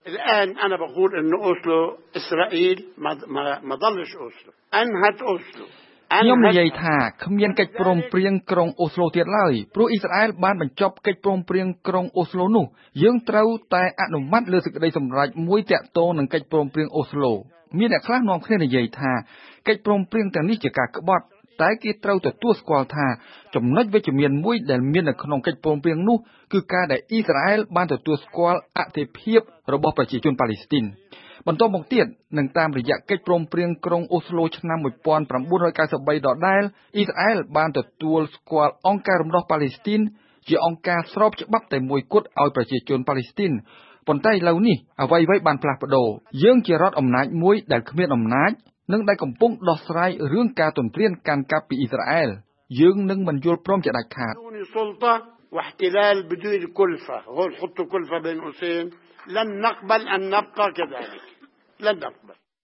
الآن أنا بقول إنه أوسلو إسرائيل ما ضلش أوسلو أنهت أوسلو ខ្ញុំនិយាយថាគ្មានកិច្ចព្រមព្រៀងក្រុងអូស្លូទៀតឡើយព្រោះអ៊ីស្រាអែលបានបញ្ចប់កិច្ចព្រមព្រៀងក្រុងអូស្លូនោះយើងត្រូវតែអនុម័តលើសេចក្តីសម្រេចមួយទាក់ទងនឹងកិច្ចព្រមព្រៀងអូស្លូមានអ្នកខ្លះនាំគ្នានិយាយថាកិច្ចព្រមព្រៀងទាំងនេះជាការក្បត់តែគេត្រូវទទួលស្គាល់ថាចំណុចវិជ្ជមានមួយដែលមាននៅក្នុងកិច្ចព្រមព្រៀងនោះគឺការដែលអ៊ីស្រាអែលបានទទួលស្គាល់អធិភាពរបស់ប្រជាជនប៉ាឡេស្ទីនបន្តមកទៀតនឹងតាមរយៈកិច្ចព្រមព្រៀងក្រុងអូស្លូឆ្នាំ1993ដដែលអ៊ីស្រាអែលបានទទួលស្គាល់អង្គការរំដោះប៉ាឡេស្ទីនជាអង្គការស្របច្បាប់តែមួយគត់ឲ្យប្រជាជនប៉ាឡេស្ទីនប៉ុន្តែឥឡូវនេះអ្វីៗបានផ្លាស់ប្ដូរយើងជារដ្ឋអំណាចមួយដែលគ្មានអំណាចនិងដែលកំពុងដោះស្រាយរឿងការទន្ទ្រានកាន់កាប់ពីអ៊ីស្រាអែលយើងនឹងមិនយល់ព្រមជាដាច់ខាត واحتلال بدون كلفة هو حطوا كلفة بين قوسين لن نقبل أن نبقى كذلك لن نبقى